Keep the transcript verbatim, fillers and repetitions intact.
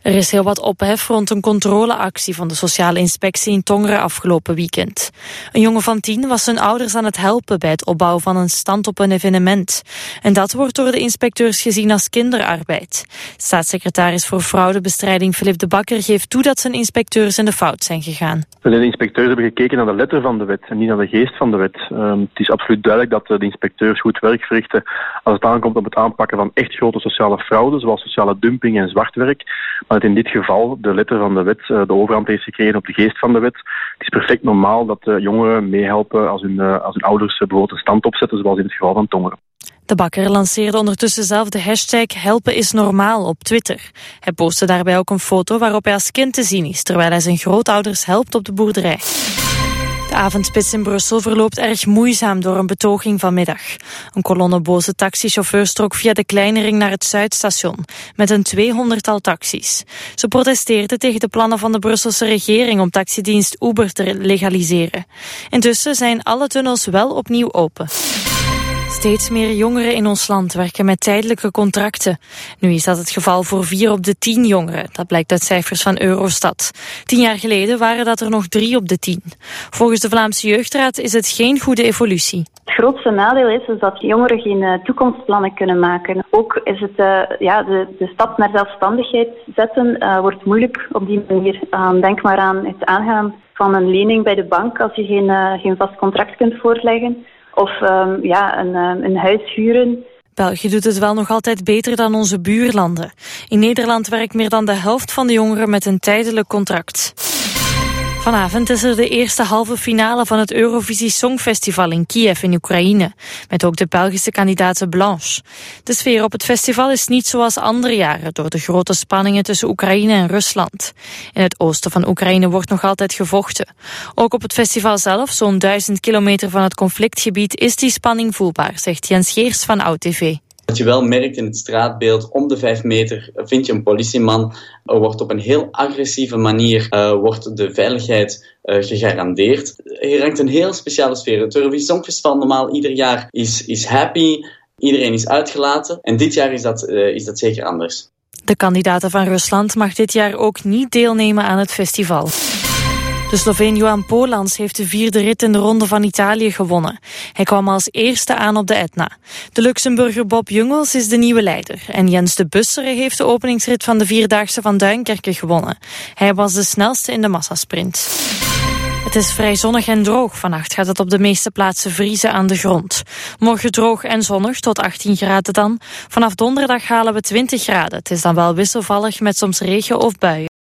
Er is heel wat ophef rond een controleactie van de sociale inspectie in Tongeren afgelopen weekend. Een jongen van tien was zijn ouders aan het helpen bij het opbouwen van een stand op een evenement. En dat wordt door de inspecteurs gezien als kinderarbeid. Staatssecretaris voor fraudebestrijding Philip De Bakker geeft toe dat zijn inspecteurs in de fout zijn gegaan. De inspecteurs hebben gekeken naar de letter van de wet en niet naar de geest van de wet. Um, het is absoluut duidelijk dat de inspecteurs goed werk verrichten als het aankomt op het aanpakken van echt grote sociale fraude, zoals sociale dumping en zwartwerk. Maar dat in dit geval de letter van de wet uh, de overhand heeft gekregen op de geest van de wet. Het is perfect normaal dat uh, jongeren meehelpen als hun, uh, als hun ouders uh, bijvoorbeeld een stand opzetten, zoals in het geval van Tongeren. De Bakker lanceerde ondertussen zelf de hashtag Helpen is normaal op Twitter. Hij postte daarbij ook een foto waarop hij als kind te zien is, terwijl hij zijn grootouders helpt op de boerderij. De avondspits in Brussel verloopt erg moeizaam door een betoging vanmiddag. Een kolonne boze taxichauffeurs trok via de Kleine Ring naar het Zuidstation, met een tweehonderdtal taxis. Ze protesteerden tegen de plannen van de Brusselse regering om taxidienst Uber te legaliseren. Intussen zijn alle tunnels wel opnieuw open. Steeds meer jongeren in ons land werken met tijdelijke contracten. Nu is dat het geval voor vier op de tien jongeren. Dat blijkt uit cijfers van Eurostat. Tien jaar geleden waren dat er nog drie op de tien. Volgens de Vlaamse Jeugdraad is het geen goede evolutie. Het grootste nadeel is, is dat jongeren geen uh, toekomstplannen kunnen maken. Ook is het uh, ja, de, de stap naar zelfstandigheid zetten uh, wordt moeilijk op die manier. Uh, denk maar aan het aangaan van een lening bij de bank als je geen, uh, geen vast contract kunt voorleggen. Of um, ja, een, een huis huren. België doet het wel nog altijd beter dan onze buurlanden. In Nederland werkt meer dan de helft van de jongeren met een tijdelijk contract. Vanavond is er de eerste halve finale van het Eurovisie Songfestival in Kiev in Oekraïne, met ook de Belgische kandidaat Blanche. De sfeer op het festival is niet zoals andere jaren door de grote spanningen tussen Oekraïne en Rusland. In het oosten van Oekraïne wordt nog altijd gevochten. Ook op het festival zelf, zo'n duizend kilometer van het conflictgebied, is die spanning voelbaar, zegt Jens Geers van Oud T V. Wat je wel merkt in het straatbeeld, om de vijf meter vind je een politieman. Er wordt op een heel agressieve manier uh, wordt de veiligheid uh, gegarandeerd. Er hangt een heel speciale sfeer. Het Eurovisie Songfestival normaal ieder jaar is, is happy, iedereen is uitgelaten. En dit jaar is dat, uh, is dat zeker anders. De kandidaat van Rusland mag dit jaar ook niet deelnemen aan het festival. De Sloveen Johan Polans heeft de vierde rit in de Ronde van Italië gewonnen. Hij kwam als eerste aan op de Etna. De Luxemburger Bob Jungels is de nieuwe leider. En Jens de Bussere heeft de openingsrit van de Vierdaagse van Duinkerke gewonnen. Hij was de snelste in de massasprint. Het is vrij zonnig en droog. Vannacht gaat het op de meeste plaatsen vriezen aan de grond. Morgen droog en zonnig, tot achttien graden dan. Vanaf donderdag halen we twintig graden. Het is dan wel wisselvallig met soms regen of buien.